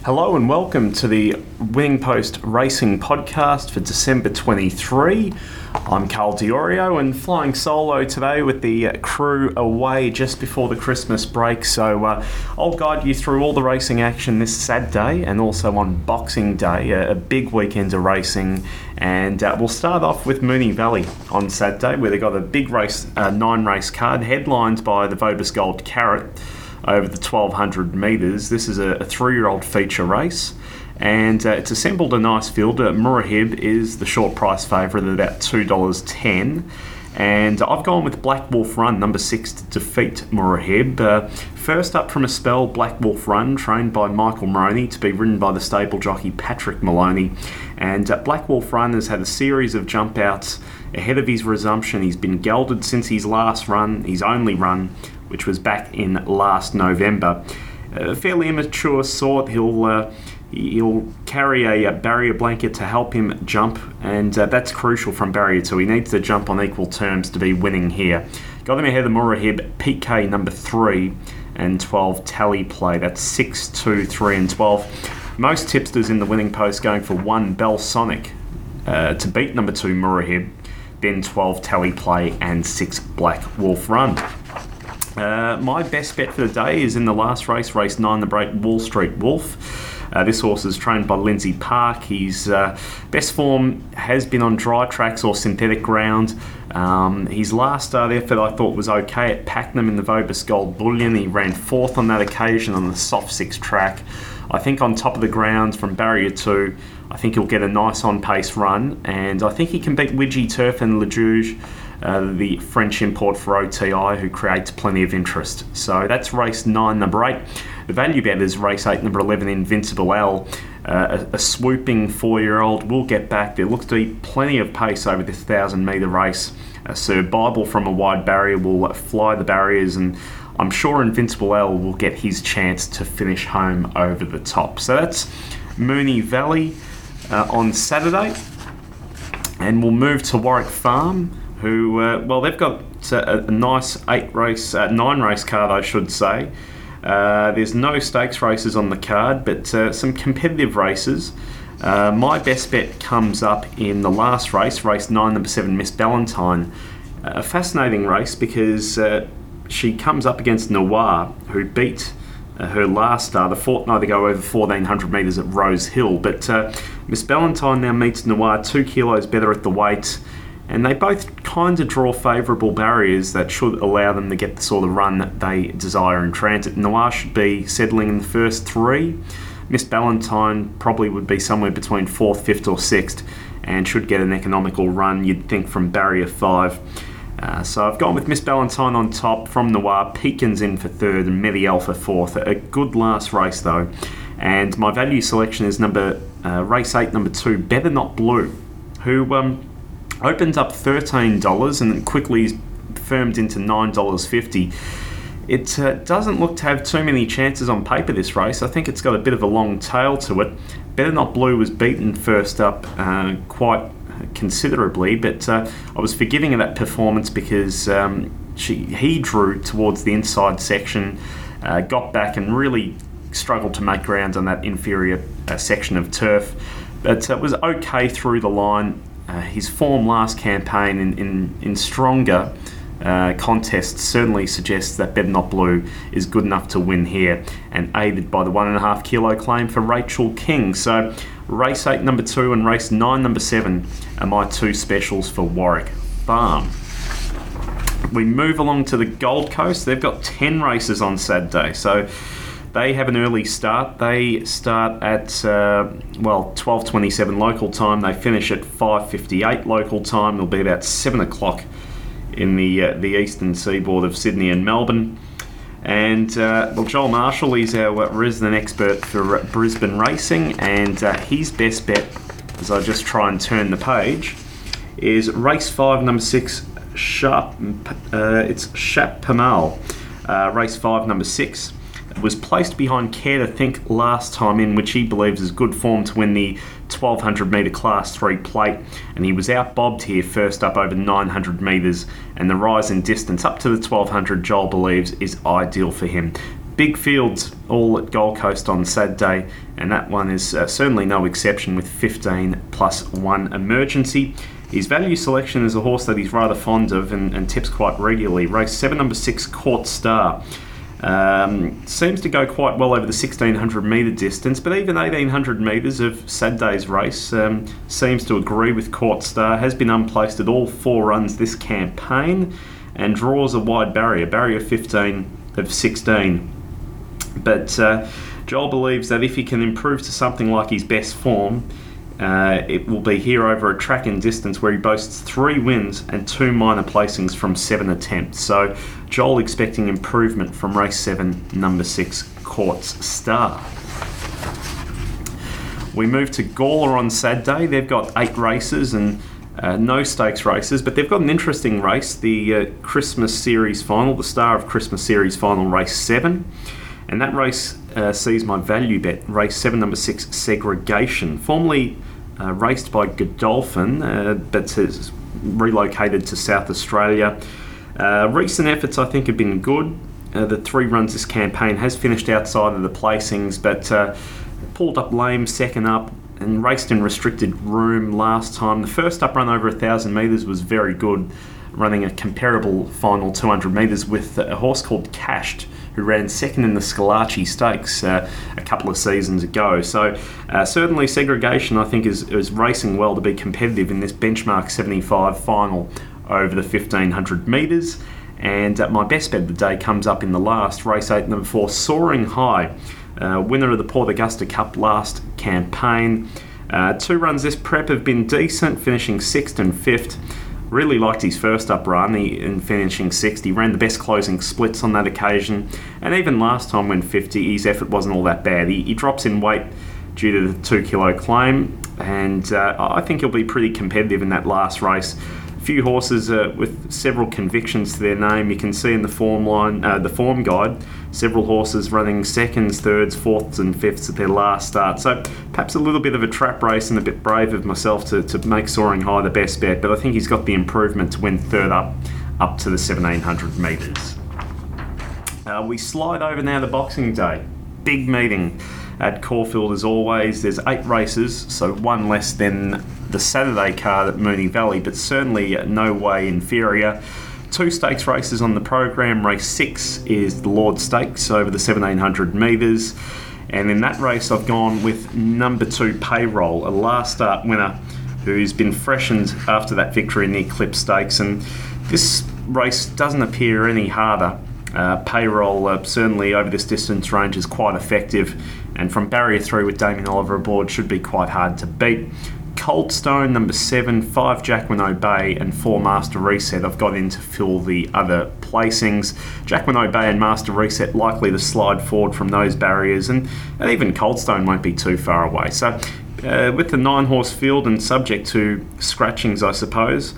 Hello and welcome to the Winning Post Racing Podcast for December 23. I'm Carl Diorio and flying solo today with the crew away just before the Christmas break. So I'll guide you through all the racing action this Saturday and also on Boxing Day, a big weekend of racing. And we'll start off with Moonee Valley on Saturday, where they've got a big race, 9-race card headlined by the Vobis Gold Carrot over the 1200 metres. This is a 3-year-old feature race, and it's assembled a nice field. Murahib is the short price favourite at about $2.10, and I've gone with Black Wolf Run, number 6, to defeat Murahib. First up from a spell, Black Wolf Run, trained by Michael Moroney, to be ridden by the stable jockey Patrick Maloney. And Black Wolf Run has had a series of jump outs ahead of his resumption. He's been gelded since his last run, his only run, which was back in last November. A fairly immature sort. He'll carry a barrier blanket to help him jump, and that's crucial from barrier 2. He needs to jump on equal terms to be winning here. Got him ahead of Murahib, PK number 3 and 12 Tally Play. That's 6, 2, 3 and 12. Most tipsters in the winning post going for 1 Bell Sonic to beat number 2 Murahib, then 12 Tally Play and 6 Black Wolf Run. My best bet for the day is in the last race, race 9, the break Wall Street Wolf. This horse is trained by Lindsay Park. His best form has been on dry tracks or synthetic ground. His last start effort I thought was okay at Pakenham in the Vobis Gold Bullion. He ran 4th on that occasion on the soft 6 track. I think on top of the ground from barrier 2, I think he'll get a nice on-pace run, and I think he can beat Widgie Turf and Lejuge, the French import for OTI, who creates plenty of interest. So that's race 9, number 8. The value bet is race 8, number 11, Invincible L. A swooping 4-year-old will get back. There looks to be plenty of pace over this 1,000-metre race. Sir Bible from a wide barrier will fly the barriers, and I'm sure Invincible L will get his chance to finish home over the top. So that's Moonee Valley on Saturday. And we'll move to Warwick Farm, who, they've got a nice 9-race card, I should say. There's no stakes races on the card, but some competitive races. My best bet comes up in the last race, race 9, number 7, Miss Ballantyne. A fascinating race because she comes up against Noir, who beat her last start a fortnight ago over 1,400 metres at Rose Hill. But Miss Ballantyne now meets Noir 2 kilos better at the weight, and they both kind of draw favourable barriers that should allow them to get the sort of run that they desire in transit. Noir should be settling in the first 3. Miss Ballantyne probably would be somewhere between 4th, 5th or 6th, and should get an economical run, you'd think, from barrier 5. So I've gone with Miss Ballantyne on top from Noir, Peekins in for 3rd and Medial for 4th. A good last race though. And my value selection is race 8, number 2, Better Not Blue, who opened up $13 and then quickly firmed into $9.50. It doesn't look to have too many chances on paper, this race. I think it's got a bit of a long tail to it. Better Not Blue was beaten first up quite considerably, but I was forgiving of that performance because he drew towards the inside section, got back and really struggled to make ground on that inferior section of turf, but it was okay through the line. His form last campaign in stronger contests certainly suggests that Better Not Blue is good enough to win here, and aided by the 1.5 kilo claim for Rachel King. So race 8, number 2 and race 9, number 7 are my 2 specials for Warwick Farm. We move along to the Gold Coast. They've got 10 races on Saturday, so they have an early start. They start at 12:27 local time. They finish at 5:58 local time. It'll be about 7 o'clock in the eastern seaboard of Sydney and Melbourne. And Joel Marshall, he's our resident expert for Brisbane racing, and his best bet, as I just try and turn the page, is race 5, number 6, it's Chapamal. Race 5, number 6. Was placed behind Care to Think last time in, which he believes is good form to win the 1200 metre class 3 plate, and he was outbobbed here first up over 900 metres, and the rise in distance up to the 1200, Joel believes, is ideal for him. Big fields all at Gold Coast on Saturday, and that one is certainly no exception with 15 plus 1 Emergency. His value selection is a horse that he's rather fond of and tips quite regularly. Race 7, number 6, Court Star. Seems to go quite well over the 1600 metre distance, but even 1800 metres of Saturday's race seems to agree with Court Star. Has been unplaced at all 4 runs this campaign and draws a wide barrier 15 of 16. But Joel believes that if he can improve to something like his best form, it will be here over a track and distance where he boasts 3 wins and 2 minor placings from 7 attempts. So Joel expecting improvement from race 7, number 6, Court's Star. We move to Gawler on Saturday. They've got 8 races and no stakes races, but they've got an interesting race, the Christmas Series Final, the Star of Christmas Series Final, race 7. And that race sees my value bet, race 7, number 6, Segregation. Formerly raced by Godolphin, but has relocated to South Australia. Recent efforts, I think, have been good. The 3 runs this campaign has finished outside of the placings, but pulled up lame second up and raced in restricted room last time. The first up run over 1,000 metres was very good, running a comparable final 200 metres with a horse called Cashed, who ran second in the Scalacci Stakes a couple of seasons ago. So certainly Segregation, I think, is racing well to be competitive in this benchmark 75 final over the 1,500 metres. And my best bet of the day comes up in the last, race 8, number 4, Soaring High, winner of the Port Augusta Cup last campaign. 2 runs this prep have been decent, finishing 6th and 5th. Really liked his first up run in finishing 6th. He ran the best closing splits on that occasion, and even last time when 50, his effort wasn't all that bad. He drops in weight due to the 2 kilo claim, and I think he'll be pretty competitive in that last race. Few horses with several convictions to their name. You can see in the form line, the form guide, several horses running 2nds, 3rds, 4ths and 5ths at their last start. So perhaps a little bit of a trap race and a bit brave of myself to make Soaring High the best bet, but I think he's got the improvement to win 3rd up to the 1,700 metres. We slide over now to Boxing Day. Big meeting at Caulfield as always. There's 8 races, so 1 less than the Saturday card at Moonee Valley, but certainly no way inferior. 2 stakes races on the program. Race 6 is the Lord Stakes over the 1,700 metres, and in that race I've gone with number 2, Payroll, a last start winner who's been freshened after that victory in the Eclipse Stakes, and this race doesn't appear any harder. Payroll certainly over this distance range is quite effective, and from barrier 3 with Damien Oliver aboard should be quite hard to beat. Coldstone, number 7, 5 Jacquemin Bay and 4 Master Reset I've got in to fill the other placings. Jacquemin Bay and Master Reset likely to slide forward from those barriers, and even Coldstone won't be too far away. So with the 9-horse field and subject to scratchings, I suppose,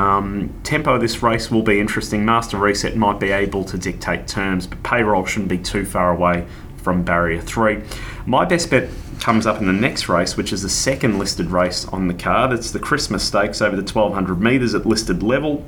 tempo of this race will be interesting. Master Reset might be able to dictate terms, but Payroll shouldn't be too far away from barrier 3. My best bet comes up in the next race, which is the second listed race on the card. It's the Christmas Stakes over the 1,200 metres at listed level.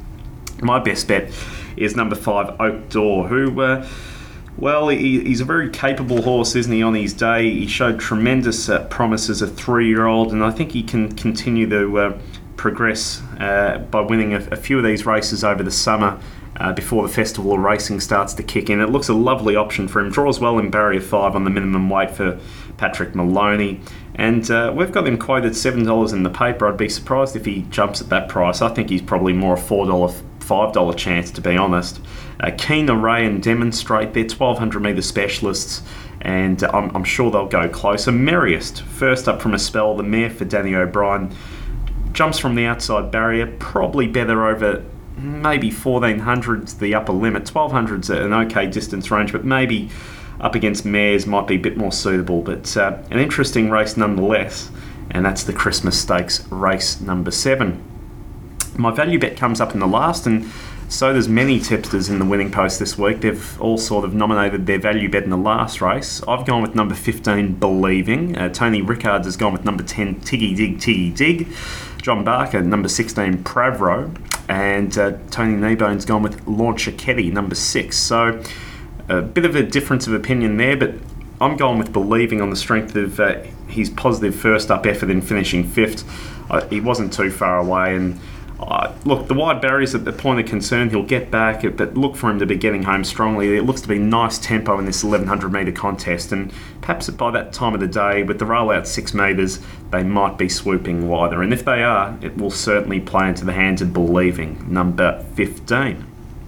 My best bet is number 5, Oak Door, who, he's a very capable horse, isn't he, on his day? He showed tremendous promise as a 3-year-old, and I think he can continue to progress by winning a few of these races over the summer before the Festival of Racing starts to kick in. It looks a lovely option for him. Draws well in barrier 5 on the minimum weight for Patrick Maloney, and we've got him quoted $7 in the paper. I'd be surprised if he jumps at that price. I think he's probably more a $4, $5 chance, to be honest. Keen Array and Demonstrate, they're 1,200 metre specialists, and I'm sure they'll go closer. Merriest, first up from a spell, the mare for Danny O'Brien, jumps from the outside barrier, probably better over maybe 1,400's the upper limit. 1,200's an okay distance range, but maybe up against mares might be a bit more suitable. But an interesting race nonetheless, and that's the Christmas Stakes, race number 7. My value bet comes up in the last, and so does many tipsters in the winning post this week. They've all sort of nominated their value bet in the last race. I've gone with number 15, Believing. Tony Rickards has gone with number 10, Tiggy Dig, Tiggy Dig. John Barker, number 16, Pravro. And Tony Kneebone's gone with Launch Ketty, number 6. So a bit of a difference of opinion there, but I'm going with Believing on the strength of his positive first up effort in finishing fifth. He wasn't too far away, and look, the wide barriers at the point of concern, he'll get back, but look for him to be getting home strongly. It looks to be nice tempo in this 1100 metre contest, and perhaps by that time of the day, with the rollout 6 metres, they might be swooping wider. And if they are, it will certainly play into the hands of Believing, number 15.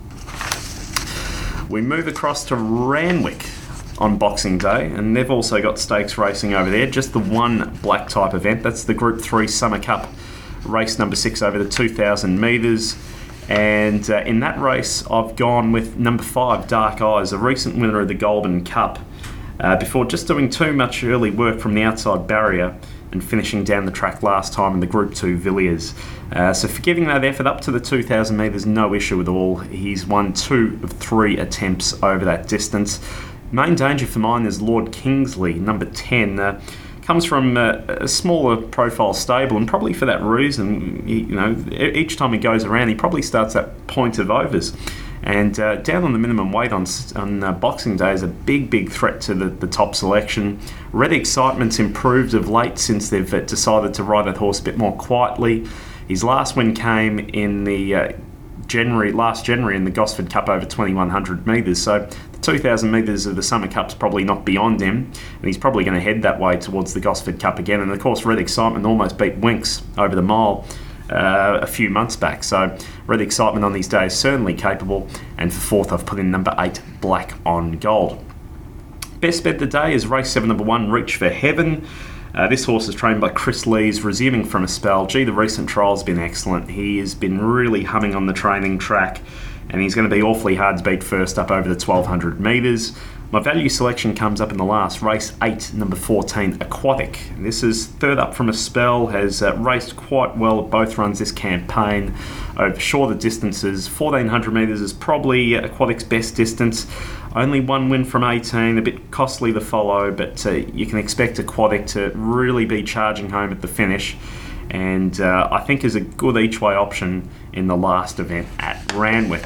We move across to Randwick on Boxing Day, and they've also got stakes racing over there. Just the one black type event. That's the Group 3 Summer Cup race number 6 over the 2,000 metres. And in that race, I've gone with number 5, Dark Eyes, a recent winner of the Goulburn Cup, before just doing too much early work from the outside barrier and finishing down the track last time in the Group 2 Villiers. So for giving that effort up to the 2,000 metres, no issue at all. He's won 2 of 3 attempts over that distance. Main danger for mine is Lord Kingsley, number 10. Comes from a smaller profile stable, and probably for that reason, each time he goes around, he probably starts at point of overs. And down on the minimum weight on Boxing Day is a big threat to the top selection. Red Excitement's improved of late since they've decided to ride that horse a bit more quietly. His last win came in the last January in the Gosford Cup over 2,100 metres. So the 2,000 metres of the Summer Cup's probably not beyond him, and he's probably going to head that way towards the Gosford Cup again. And of course, Red Excitement almost beat Winks over the mile a few months back. So Red Excitement on these days certainly capable. And for fourth, I've put in number 8, Black on Gold. Best bet today is race 7, number 1, Reach for Heaven. This horse is trained by Chris Lees, resuming from a spell. The recent trial's been excellent. He has been really humming on the training track, and he's going to be awfully hard to beat first up over the 1,200 metres. My value selection comes up in the last, race 8, number 14, Aquatic. This is third up from a spell, has raced quite well at both runs this campaign over shorter distances. 1,400 metres is probably Aquatic's best distance. Only one win from 18, a bit costly to follow, but you can expect Aquatic to really be charging home at the finish, and I think is a good each-way option in the last event at Randwick.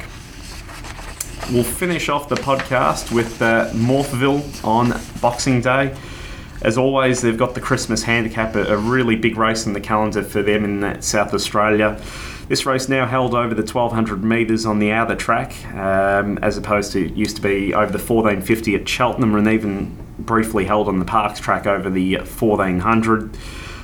We'll finish off the podcast with Morphettville on Boxing Day. As always, they've got the Christmas Handicap, a really big race in the calendar for them in South Australia. This race now held over the 1,200 metres on the outer track, as opposed to it used to be over the 1,450 at Cheltenham, and even briefly held on the Parks track over the 1,400.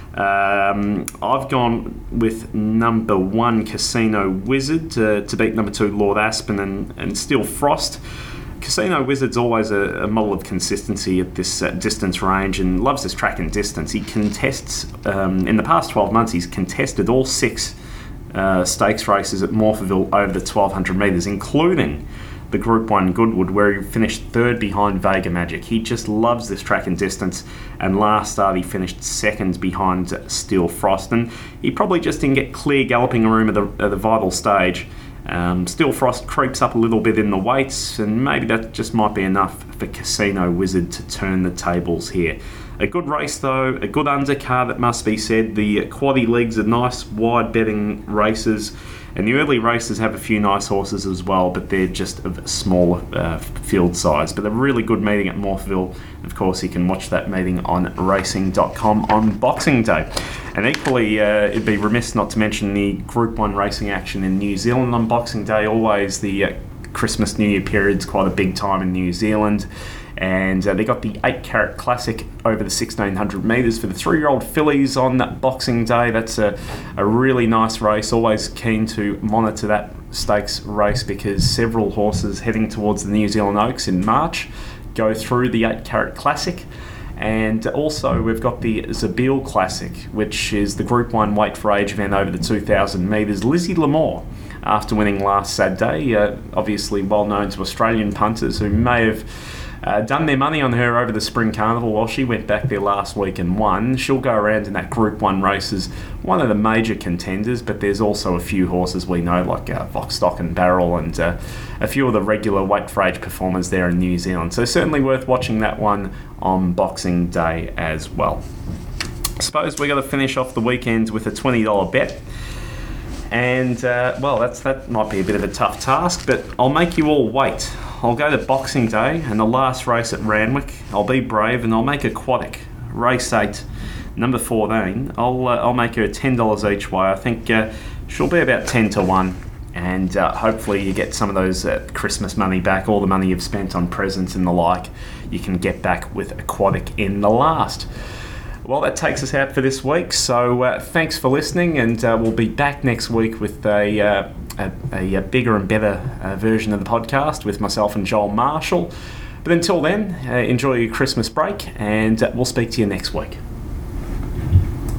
I've gone with number 1, Casino Wizard, to beat number 2, Lord Aspen and Steel Frost. Casino Wizard's always a model of consistency at this distance range and loves this track and distance. He contests, in the past 12 months, he's contested all 6 stakes races at Morphettville over the 1,200 metres, including the Group 1 Goodwood, where he finished third behind Vega Magic. He just loves this track and distance, and last start he finished second behind Steel Frost, and he probably just didn't get clear galloping room at the vital stage. Steel Frost creeps up a little bit in the weights, and maybe that just might be enough for Casino Wizard to turn the tables here. A good race though, a good undercard, it must be said. The quaddie leagues are nice wide betting races, and the early races have a few nice horses as well, but they're just of smaller field size. But a really good meeting at Morphettville. Of course, you can watch that meeting on racing.com on Boxing Day. And equally, it'd be remiss not to mention the Group 1 racing action in New Zealand on Boxing Day. Always the Christmas New Year period's quite a big time in New Zealand. And they got the 8 Carat Classic over the 1,600 metres for the 3-year-old fillies on that Boxing Day. That's a really nice race. Always keen to monitor that stakes race because several horses heading towards the New Zealand Oaks in March go through the 8 Carat Classic. And also we've got the Zabeel Classic, which is the Group 1 weight for age event over the 2,000 metres. Lizzie Lamore, after winning last Saturday, obviously well known to Australian punters who may have done their money on her over the Spring Carnival. While she went back there last week and won, she'll go around in that Group 1 race as one of the major contenders, but there's also a few horses we know like Vox Stock and Barrel and a few of the regular weight for age performers there in New Zealand. So certainly worth watching that one on Boxing Day as well. I suppose we got to finish off the weekend with a $20 bet. And, that might be a bit of a tough task, but I'll make you all wait. I'll go to Boxing Day and the last race at Randwick. I'll be brave and I'll make aquatic. Race 8, number 14. I'll make her $10 each way. I think she'll be about 10 to 1. And hopefully you get some of those Christmas money back, all the money you've spent on presents and the like, you can get back with aquatic in the last. Well, that takes us out for this week, so thanks for listening, and we'll be back next week with a bigger and better version of the podcast with myself and Joel Marshall. But until then, enjoy your Christmas break, and we'll speak to you next week.